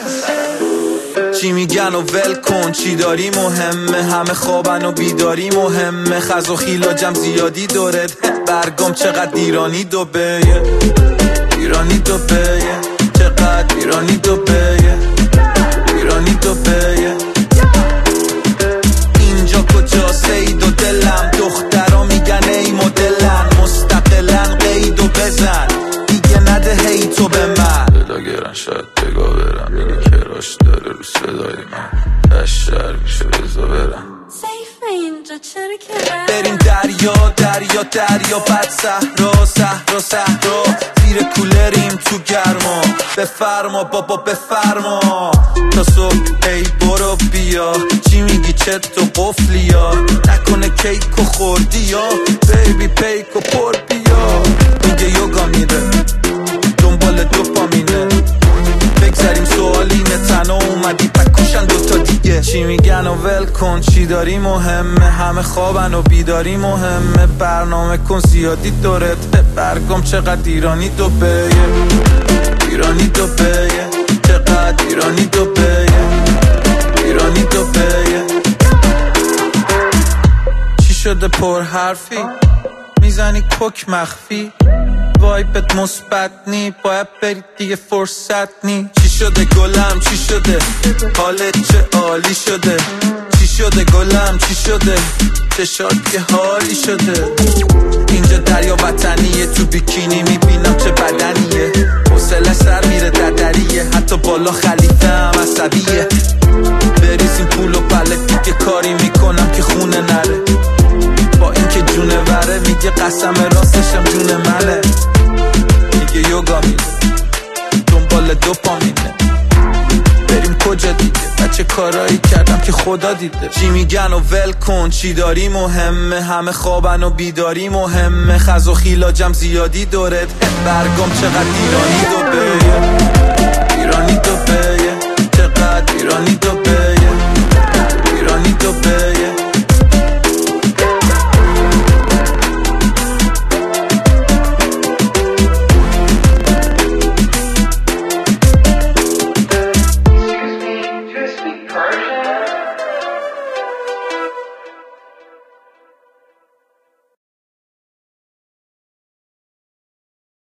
چی میگن و ول کن، چی داری مهمه، همه خوابن و بیداری مهمه، خز و خیلاجم زیادی دورت، برگام چقدر ایرانی دوبه، ایرانی دوبه، چقدر ایرانی دوبه، ایرانی دوبه. اینجا کجا سید و دلم، دخترا میگن ای مدلن، مستقلن قید و بزن، دیگه نده هی تو به من. دلا گرن شاید بگا برم، میگه کراش داره رو صدای من، دشتر میشه بزا برم. سیفه اینجا چرا که بریم دریا دریا دریا، بعد صحرا صحرا صحرا، زیر کولریم تو گرما، بفرما بابا بفرما، تا صبح ای برو بیا، چی میگی چت و قفلی یا، نکنه کیک و خوردی یا، بیبی پیک و پر بیا، میگه یوگا میره دنبال دوپامینه، بگذاریم سوالینه، تنها اومدی پکوشن دوتا دیگه. چی میگن و ول کن، چی داری مهمه، همه خوابن و بیداری مهمه، برنامه کن زیادی دورت، برگام چقدر ایرانی دوبه، ایرانی دوبه، چقدر ایرانی دوبه، ایرانی دوبه. چی شده پر حرفی، میزنی کوک مخفی، وایبت مثبت نی، باید بری دیگه فرصت نی. چی شده گلم چی شده، حالت چه عالی شده، چی شده گلم چی شده، چشات که حالی شده. اینجا دریا وطنیه، تو بیکینی میبینم چه بدنیه، حوصله سر میره دریه، حتی بالا خلیفه هم عصبیه، بریزیم پول و پله دیگه کاری میکنم که خونه نره، با اینکه جونه وره میگه قسم راستشم جون منه، میگه یوگا میره دنبال دوپامینه، بریم کجا دیگه، بچه کارایی کردم که خدا دیده. چی میگن و ول کن، چی داری مهمه، همه خوابن و بیداری مهمه، خز و خیلاجم زیادی دورت، برگام چقدر ایرانی دوبه، ایرانی دوبه.